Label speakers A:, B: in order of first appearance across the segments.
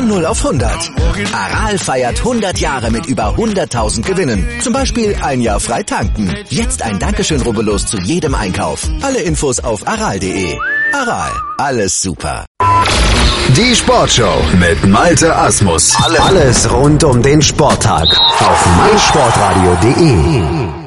A: Von 0 auf 100. Aral feiert 100 Jahre mit über 100.000 Gewinnen. Zum Beispiel ein Jahr frei tanken. Jetzt ein Dankeschön, rubbellos zu jedem Einkauf. Alle Infos auf aral.de. Aral, alles super.
B: Die Sportshow mit Malte Asmus. Alles rund um den Sporttag auf meinsportradio.de.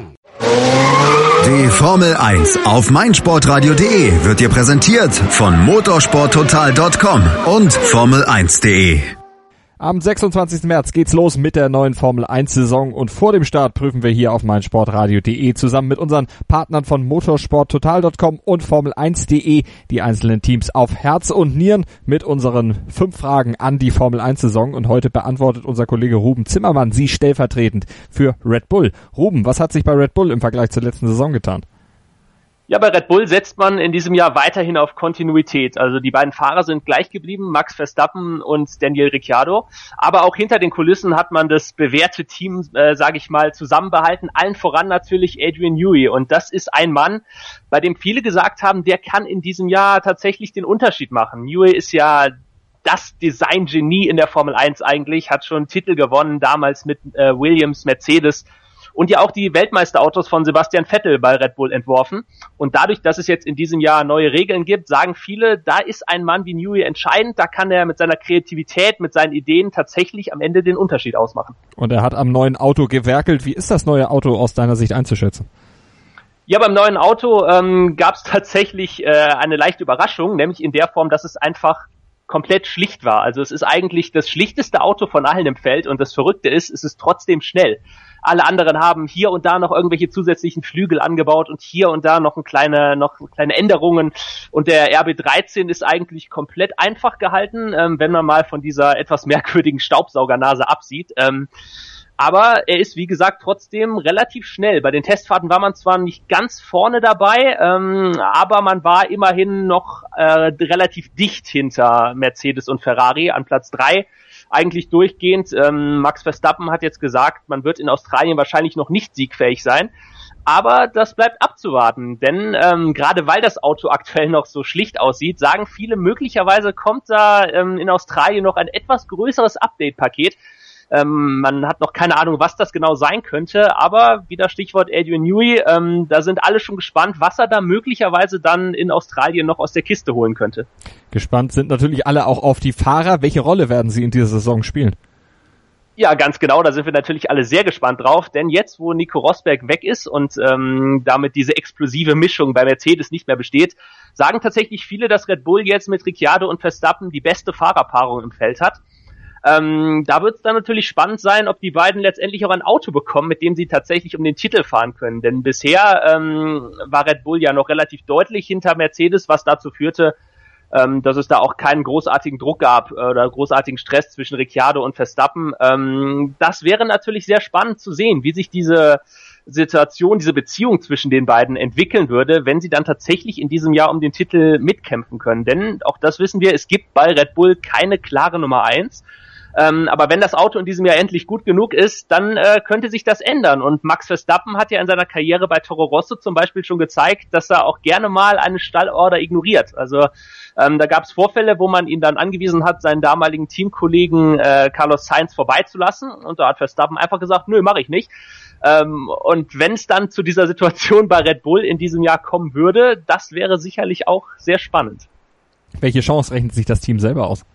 B: Die Formel 1 auf meinsportradio.de wird dir präsentiert von motorsporttotal.com und Formel1.de.
C: Am 26. März geht's los mit der neuen Formel-1-Saison und vor dem Start prüfen wir hier auf meinsportradio.de zusammen mit unseren Partnern von motorsporttotal.com und Formel1.de die einzelnen Teams auf Herz und Nieren mit unseren 5 Fragen an die Formel-1-Saison. Und heute beantwortet unser Kollege Ruben Zimmermann sie stellvertretend für Red Bull. Ruben, was hat sich bei Red Bull im Vergleich zur letzten Saison getan?
D: Ja, bei Red Bull setzt man in diesem Jahr weiterhin auf Kontinuität. Also die beiden Fahrer sind gleich geblieben, Max Verstappen und Daniel Ricciardo. Aber auch hinter den Kulissen hat man das bewährte Team, sage ich mal, zusammenbehalten. Allen voran natürlich Adrian Newey. Und das ist ein Mann, bei dem viele gesagt haben, der kann in diesem Jahr tatsächlich den Unterschied machen. Newey ist ja das Design-Genie in der Formel 1 eigentlich, hat schon Titel gewonnen, damals mit Williams, Mercedes. Und ja auch die Weltmeisterautos von Sebastian Vettel bei Red Bull entworfen. Und dadurch, dass es jetzt in diesem Jahr neue Regeln gibt, sagen viele, da ist ein Mann wie Newey entscheidend, da kann er mit seiner Kreativität, mit seinen Ideen tatsächlich am Ende den Unterschied ausmachen.
C: Und er hat am neuen Auto gewerkelt. Wie ist das neue Auto aus deiner Sicht einzuschätzen?
D: Ja, beim neuen Auto gab es tatsächlich eine leichte Überraschung, nämlich in der Form, dass es einfach komplett schlicht war. Also es ist eigentlich das schlichteste Auto von allen im Feld und das Verrückte ist, es ist trotzdem schnell. Alle anderen haben hier und da noch irgendwelche zusätzlichen Flügel angebaut und hier und da noch kleine Änderungen. Und der RB13 ist eigentlich komplett einfach gehalten, wenn man mal von dieser etwas merkwürdigen Staubsaugernase absieht. Aber er ist, wie gesagt, trotzdem relativ schnell. Bei den Testfahrten war man zwar nicht ganz vorne dabei, aber man war immerhin noch relativ dicht hinter Mercedes und Ferrari an Platz 3. Eigentlich durchgehend. Max Verstappen hat jetzt gesagt, man wird in Australien wahrscheinlich noch nicht siegfähig sein. Aber das bleibt abzuwarten, denn gerade weil das Auto aktuell noch so schlicht aussieht, sagen viele, möglicherweise kommt da in Australien noch ein etwas größeres Update-Paket. Man hat noch keine Ahnung, was das genau sein könnte, aber wieder Stichwort Adrian Newey, da sind alle schon gespannt, was er da möglicherweise dann in Australien noch aus der Kiste holen könnte.
C: Gespannt sind natürlich alle auch auf die Fahrer. Welche Rolle werden sie in dieser Saison spielen?
D: Ja, ganz genau, da sind wir natürlich alle sehr gespannt drauf, denn jetzt, wo Nico Rosberg weg ist und damit diese explosive Mischung bei Mercedes nicht mehr besteht, sagen tatsächlich viele, dass Red Bull jetzt mit Ricciardo und Verstappen die beste Fahrerpaarung im Feld hat. Da wird es dann natürlich spannend sein, ob die beiden letztendlich auch ein Auto bekommen, mit dem sie tatsächlich um den Titel fahren können. Denn bisher war Red Bull ja noch relativ deutlich hinter Mercedes, was dazu führte, dass es da auch keinen großartigen Druck gab oder großartigen Stress zwischen Ricciardo und Verstappen. Das wäre natürlich sehr spannend zu sehen, wie sich diese Situation, diese Beziehung zwischen den beiden entwickeln würde, wenn sie dann tatsächlich in diesem Jahr um den Titel mitkämpfen können. Denn auch das wissen wir, es gibt bei Red Bull keine klare Nummer 1. Aber wenn das Auto in diesem Jahr endlich gut genug ist, dann könnte sich das ändern. Und Max Verstappen hat ja in seiner Karriere bei Toro Rosso zum Beispiel schon gezeigt, dass er auch gerne mal eine Stallorder ignoriert. Also da gab es Vorfälle, wo man ihn dann angewiesen hat, seinen damaligen Teamkollegen Carlos Sainz vorbeizulassen. Und da hat Verstappen einfach gesagt, nö, mache ich nicht. Und wenn es dann zu dieser Situation bei Red Bull in diesem Jahr kommen würde, das wäre sicherlich auch sehr spannend.
C: Welche Chance rechnet sich das Team selber aus?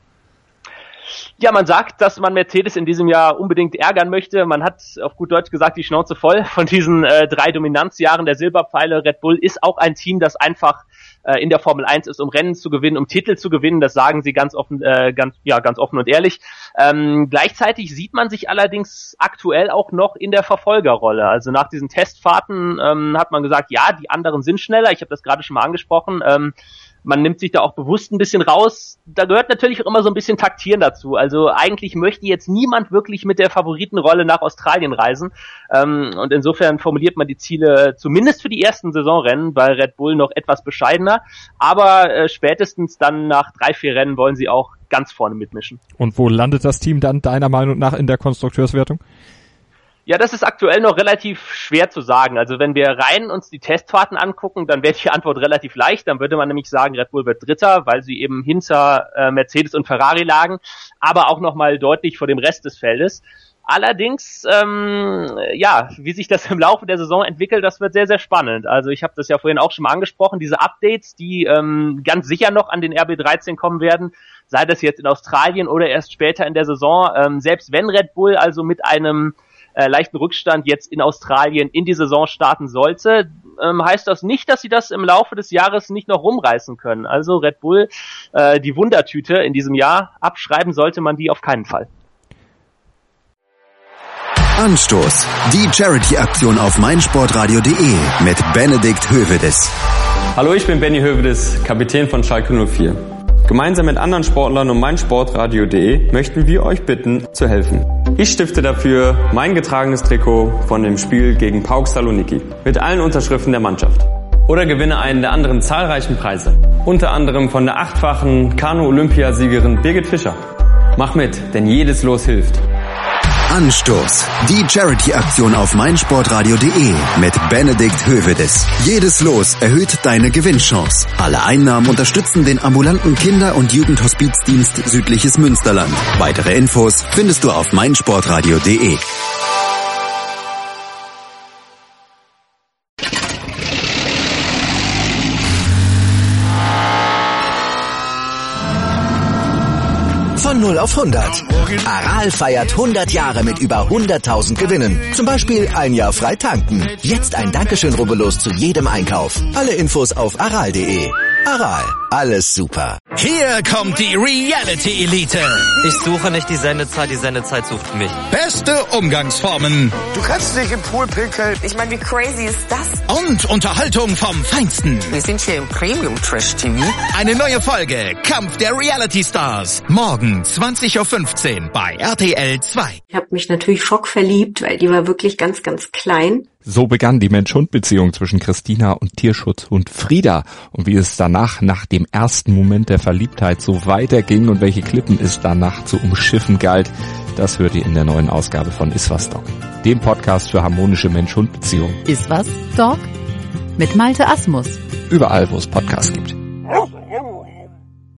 D: Ja, man sagt, dass man Mercedes in diesem Jahr unbedingt ärgern möchte. Man hat auf gut Deutsch gesagt, die Schnauze voll von diesen 3 Dominanzjahren der Silberpfeile. Red Bull ist auch ein Team, das einfach in der Formel 1 ist, um Rennen zu gewinnen, um Titel zu gewinnen. Das sagen sie ganz offen, ganz offen und ehrlich. Gleichzeitig sieht man sich allerdings aktuell auch noch in der Verfolgerrolle. Also nach diesen Testfahrten hat man gesagt, ja, die anderen sind schneller. Ich habe das gerade schon mal angesprochen. Man nimmt sich da auch bewusst ein bisschen raus. Da gehört natürlich auch immer so ein bisschen Taktieren dazu. Also eigentlich möchte jetzt niemand wirklich mit der Favoritenrolle nach Australien reisen. Und insofern formuliert man die Ziele zumindest für die ersten Saisonrennen bei Red Bull noch etwas bescheidener. Aber spätestens dann nach 3-4 Rennen wollen sie auch ganz vorne mitmischen.
C: Und wo landet das Team dann deiner Meinung nach in der Konstrukteurswertung?
D: Ja, das ist aktuell noch relativ schwer zu sagen. Also wenn wir rein uns die Testfahrten angucken, dann wäre die Antwort relativ leicht. Dann würde man nämlich sagen, Red Bull wird Dritter, weil sie eben hinter Mercedes und Ferrari lagen, aber auch nochmal deutlich vor dem Rest des Feldes. Allerdings, wie sich das im Laufe der Saison entwickelt, das wird sehr, sehr spannend. Also ich habe das ja vorhin auch schon mal angesprochen, diese Updates, die ganz sicher noch an den RB13 kommen werden, sei das jetzt in Australien oder erst später in der Saison. Selbst wenn Red Bull also mit einem leichten Rückstand jetzt in Australien in die Saison starten sollte, heißt das nicht, dass sie das im Laufe des Jahres nicht noch rumreißen können. Also Red Bull, die Wundertüte in diesem Jahr, abschreiben sollte man die auf keinen Fall.
B: Anstoß. Die Charity-Aktion auf meinsportradio.de mit Benedikt Hövedes.
E: Hallo, ich bin Benny Hövedes, Kapitän von Schalke 04. Gemeinsam mit anderen Sportlern und meinsportradio.de möchten wir euch bitten, zu helfen. Ich stifte dafür mein getragenes Trikot von dem Spiel gegen PAOK Saloniki mit allen Unterschriften der Mannschaft. Oder gewinne einen der anderen zahlreichen Preise. Unter anderem von der 8-fachen Kanu-Olympiasiegerin Birgit Fischer. Mach mit, denn jedes Los hilft.
B: Anstoß. Die Charity-Aktion auf meinsportradio.de mit Benedikt Hövedes. Jedes Los erhöht deine Gewinnchance. Alle Einnahmen unterstützen den ambulanten Kinder- und Jugendhospizdienst Südliches Münsterland. Weitere Infos findest du auf meinsportradio.de.
A: Von 0 auf 100. Aral feiert 100 Jahre mit über 100.000 Gewinnen. Zum Beispiel ein Jahr frei tanken. Jetzt ein Dankeschön, rubbellos zu jedem Einkauf. Alle Infos auf aral.de. Aral, alles super.
F: Hier kommt die Reality Elite.
G: Ich suche nicht die Sendezeit sucht mich.
F: Beste Umgangsformen.
H: Du kannst dich im Pool pinkeln.
I: Ich meine, wie crazy ist das?
F: Und Unterhaltung vom Feinsten.
I: Wir sind hier im Premium Trash TV.
F: Eine neue Folge, Kampf der Reality Stars. Morgen 20.15 Uhr bei RTL 2.
J: Ich habe mich natürlich schockverliebt, weil die war wirklich ganz, ganz klein.
C: So begann die Mensch-Hund-Beziehung zwischen Christina und Tierschutzhund Frieda. Und wie es danach, nach dem ersten Moment der Verliebtheit, so weiterging und welche Klippen es danach zu umschiffen galt, das hört ihr in der neuen Ausgabe von Iswas Dog, dem Podcast für harmonische Mensch-Hund-Beziehungen.
K: Iswas Dog mit Malte Asmus.
C: Überall, wo es Podcasts gibt.